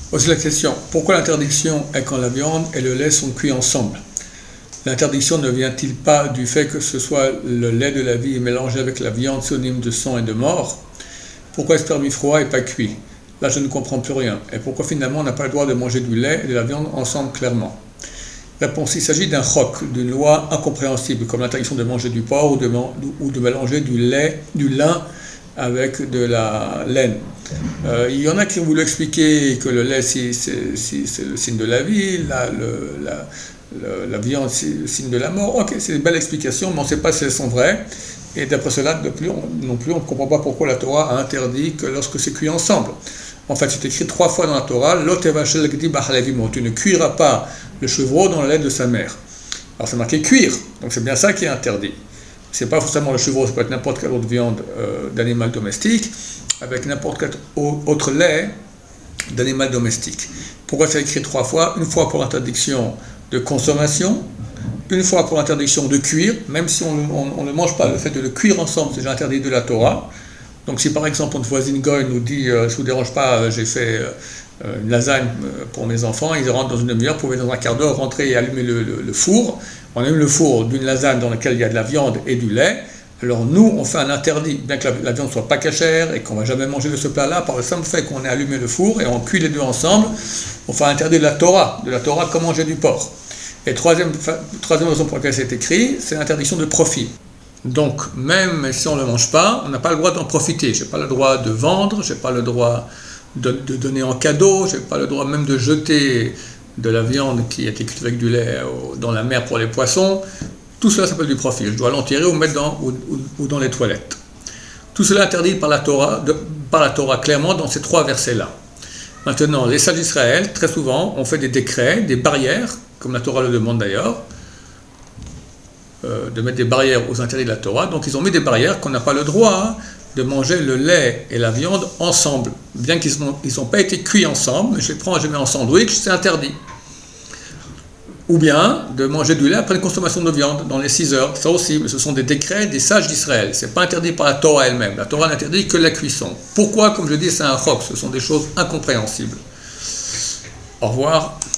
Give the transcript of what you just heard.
Aussi la question, pourquoi l'interdiction est quand la viande et le lait sont cuits ensemble? L'interdiction ne vient-il pas du fait que ce soit le lait de la vie mélangé avec la viande synonyme de sang et de mort? Pourquoi est-ce permis froid et pas cuit? Là, je ne comprends plus rien. Et pourquoi finalement on n'a pas le droit de manger du lait et de la viande ensemble clairement? Réponse, il s'agit d'un chok, d'une loi incompréhensible, comme l'interdiction de manger du porc ou de mélanger du lin avec de la laine. Il y en a qui ont voulu expliquer que le lait, c'est le signe de la vie, la viande, c'est le signe de la mort. Ok, c'est une belle explication, mais on ne sait pas si elles sont vraies. Et d'après cela, non plus, on ne comprend pas pourquoi la Torah a interdit que lorsque c'est cuit ensemble. En fait, c'est écrit 3 fois dans la Torah, tu ne cuiras pas le chevreau dans le lait de sa mère. Alors c'est marqué cuire, donc c'est bien ça qui est interdit. C'est pas forcément le chevreau, ça peut être n'importe quelle autre viande d'animal domestique, avec n'importe quel autre lait d'animal domestique. Pourquoi c'est écrit 3 fois? Une fois pour l'interdiction de consommation, une fois pour l'interdiction de cuire, même si on ne mange pas, le fait de le cuire ensemble, c'est déjà interdit de la Torah. Donc si par exemple notre voisine Goy nous dit « ça vous dérange pas, j'ai fait une lasagne pour mes enfants », ils rentrent dans une demi-heure, vous pouvez dans un quart d'heure rentrer et allumer le four. On allume le four d'une lasagne dans laquelle il y a de la viande et du lait. Alors nous, on fait un interdit, bien que la viande ne soit pas cachère et qu'on ne va jamais manger de ce plat-là, par le simple fait qu'on ait allumé le four et on cuit les deux ensemble, on fait un interdit de la Torah comme manger du porc. Et troisième raison pour laquelle c'est écrit, c'est l'interdiction de profit. Donc, même si on ne le mange pas, on n'a pas le droit d'en profiter. Je n'ai pas le droit de vendre, je n'ai pas le droit de donner en cadeau, je n'ai pas le droit même de jeter de la viande qui a été cuite avec du lait dans la mer pour les poissons. Tout cela s'appelle du profit. Je dois l'enterrer ou mettre dans les toilettes. Tout cela est interdit par la Torah clairement dans ces 3 versets-là. Maintenant, les sages d'Israël, très souvent, ont fait des décrets, des barrières, comme la Torah le demande d'ailleurs, de mettre des barrières aux interdits de la Torah. Donc ils ont mis des barrières qu'on n'a pas le droit de manger le lait et la viande ensemble. Bien qu'ils n'ont pas été cuits ensemble, je les prends et je les mets en sandwich, c'est interdit. Ou bien de manger du lait après la consommation de viande dans les 6 heures, ça aussi, mais ce sont des décrets des sages d'Israël. Ce n'est pas interdit par la Torah elle-même. La Torah n'interdit que la cuisson. Pourquoi? Comme je dis, c'est un chok, ce sont des choses incompréhensibles. Au revoir.